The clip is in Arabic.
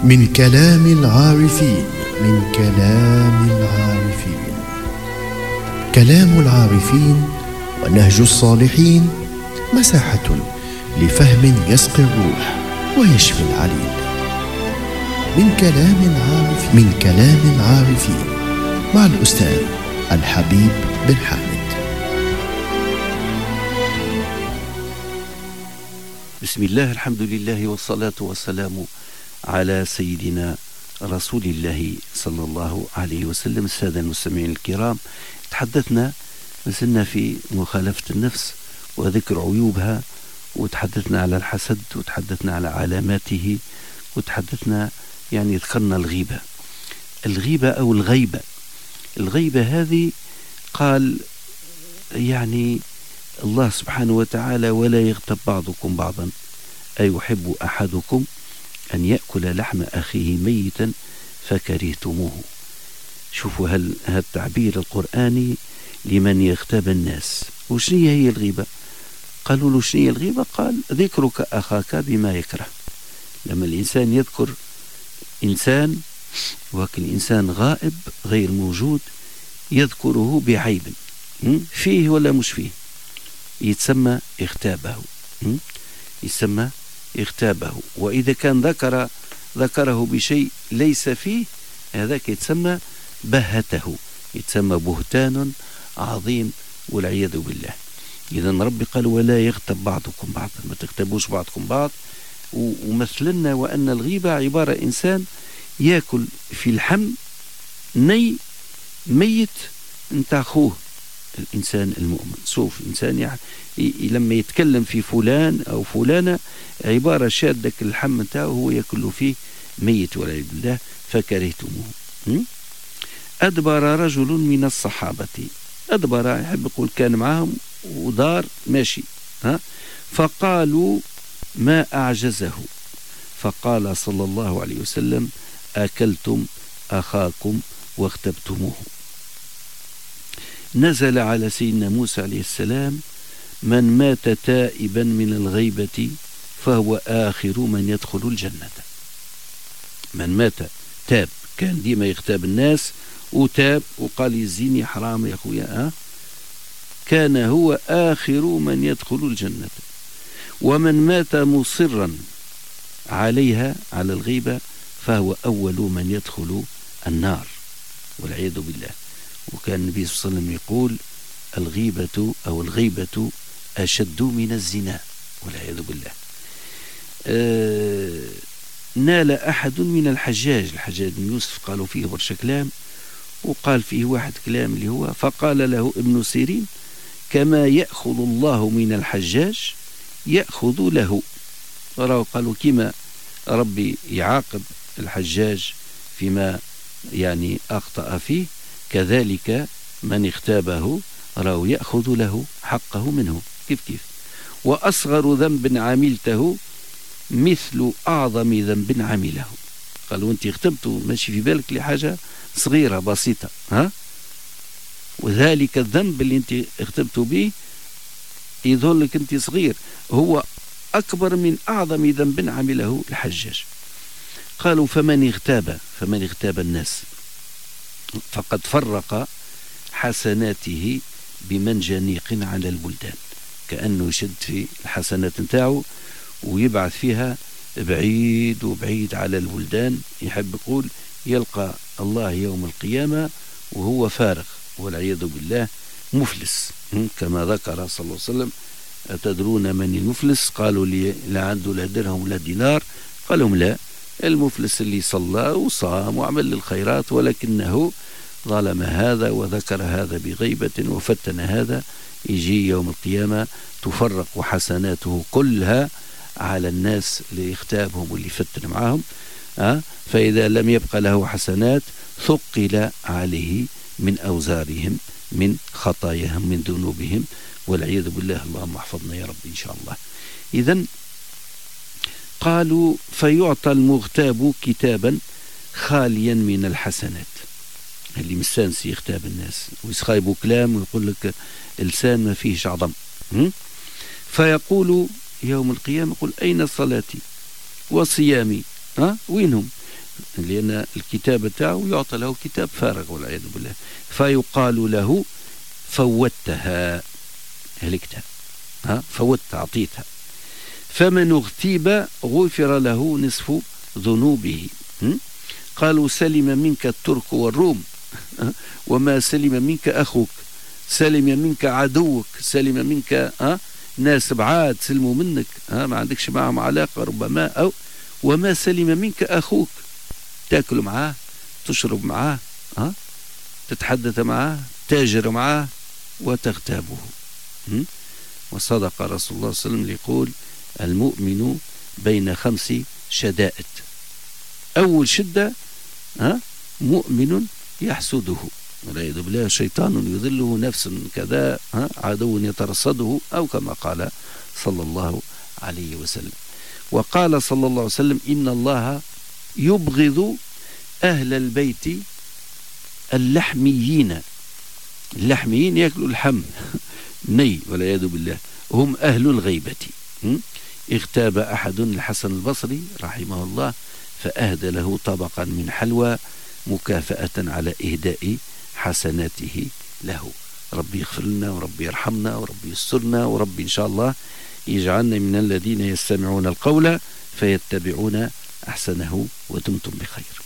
من كلام العارفين، من كلام العارفين. كلام العارفين ونهج الصالحين مساحة لفهم يسقي الروح ويشفي العليل. من كلام العارفين، من كلام العارفين، مع الأستاذ الحبيب بن حامد. بسم الله، الحمد لله، والصلاة والسلام على سيدنا رسول الله صلى الله عليه وسلم. السادة المستمعين الكرام، تحدثنا مثلنا في مخالفة النفس وذكر عيوبها، وتحدثنا على الحسد، وتحدثنا على علاماته، وتحدثنا ذكرنا الغيبة أو الغيبة هذه قال الله سبحانه وتعالى: ولا يغتب بعضكم بعضا أيحب أحدكم أن يأكل لحم أخيه ميتا فكرهتموه. شوفوا هذا التعبير القرآني لمن يغتاب الناس. وشنية هي الغيبة؟ قالوا له شنية الغيبة؟ قال: ذكرك أخاك بما يكره. لما الإنسان يذكر إنسان وكل إنسان غائب غير موجود يذكره بعيب فيه ولا مش فيه، يتسمى اغتابه. وإذا كان ذكره بشيء ليس فيه، هذاك يتسمى بهته، يتسمى بهتان عظيم والعياذ بالله. إذا ربي قال: ولا يغتب بعضكم بعضا، ما تغتبوش بعضكم بعض. ومثلنا وأن الغيبة عبارة إنسان يأكل في اللحم ميت انت أخوه الإنسان المؤمن. شوف إنسان لما يتكلم في فلان أو فلانة عبارة شادك اللحم نتاعو هو يأكل فيه ميت والعياذ بالله فكرهتموه. أدبر رجل من الصحابة، أدبر يحب يقول كان معهم ودار ماشي، فقالوا: ما أعجزه؟ فقال صلى الله عليه وسلم: أكلتم أخاكم واغتبتموه. نزل على سيدنا موسى عليه السلام: من مات تائبا من الغيبة فهو آخر من يدخل الجنة. من مات تاب، كان ديما يغتاب الناس وتاب وقال يزيني حرام يا أخويا، كان هو آخر من يدخل الجنة. ومن مات مصرا عليها، على الغيبة، فهو أول من يدخل النار والعياذ بالله. وكان النبي صلى الله عليه وسلم يقول: الغيبة أشد من الزنا والعياذ بالله. نال أحد من الحجاج بن يوسف، قالوا فيه برشا كلام، وقال فيه واحد كلام اللي هو: فقال له ابن سيرين: كما يأخذ الله من الحجاج يأخذ له. قالوا كما ربي يعاقب الحجاج فيما أخطأ فيه، كذلك من اغتابه يأخذ له حقه منه. كيف وأصغر ذنب عملته مثل أعظم ذنب عمله. قالوا أنت اغتبته ماشي في بالك لحاجة صغيرة بسيطة، وذلك الذنب اللي أنت اغتبته به يظهر لك أنت صغير، هو أكبر من أعظم ذنب عمله الحجاج. قالوا: فمن اغتاب الناس فقد فرق حسناته بمنجنيق على البلدان. كأنه يشد في الحسنات نتاعو ويبعث فيها بعيد على البلدان، يحب يقول يلقى الله يوم القيامة وهو فارغ والعياذ بالله مفلس. كما ذكر صلى الله عليه وسلم: أتدرون من المفلس؟ قالوا: لا عنده لا درهم ولا دينار. قال لهم: لا، المفلس اللي صلى وصام وعمل الخيرات ولكنه ظلم هذا وذكر هذا بغيبة وفتن هذا، يجي يوم القيامة تفرق حسناته كلها على الناس اللي يختابهم واللي يفتن معهم، فإذا لم يبقى له حسنات ثقل عليه من أوزارهم، من خطاياهم، من ذنوبهم والعياذ بالله. اللهم احفظنا يا رب إن شاء الله. إذن قالوا: فيعطى المغتاب كتابا خاليا من الحسنات. اللي مستانس يغتاب الناس ويسخايبوا كلام ويقول لك لسان ما فيهش عظم، فيقول يوم القيامة: قل أين صلاتي وصيامي؟ وينهم؟ لأن الكتاب تاعه يعطى له كتاب فارغ والعياذ بالله، فيقال له فوتها، هلكتها، فوت أعطيتها. فمن اغتيب غفر له نصف ذنوبه. قالوا سلم منك الترك والروم وما سلم منك أخوك، سلم منك عدوك، سلم منك ناس بعاد سلموا منك، ما عندكش معهم علاقة ربما، أو وما سلم منك أخوك، تأكل معاه، تشرب معاه، تتحدث معاه، تاجر معاه، وتغتابه. وصدق رسول الله صلى الله عليه وسلم يقول المؤمن بين 5 شدائد. أول شدة مؤمن يحسده والعياذ بالله، شيطان يذله، نفس كذا، عدو يترصده، أو كما قال صلى الله عليه وسلم. وقال صلى الله عليه وسلم إن الله يبغض أهل البيت اللحميين. اللحميين يأكلوا اللحم ني والعياذ بالله، هم أهل الغيبة. اغتاب أحد الحسن البصري رحمه الله فأهدى له طبقا من حلوى مكافأة على إهداء حسناته له. ربي يغفر لنا وربي يرحمنا وربي يسترنا وربي إن شاء الله يجعلنا من الذين يستمعون القول فيتبعون أحسنه. ودمتم بخير.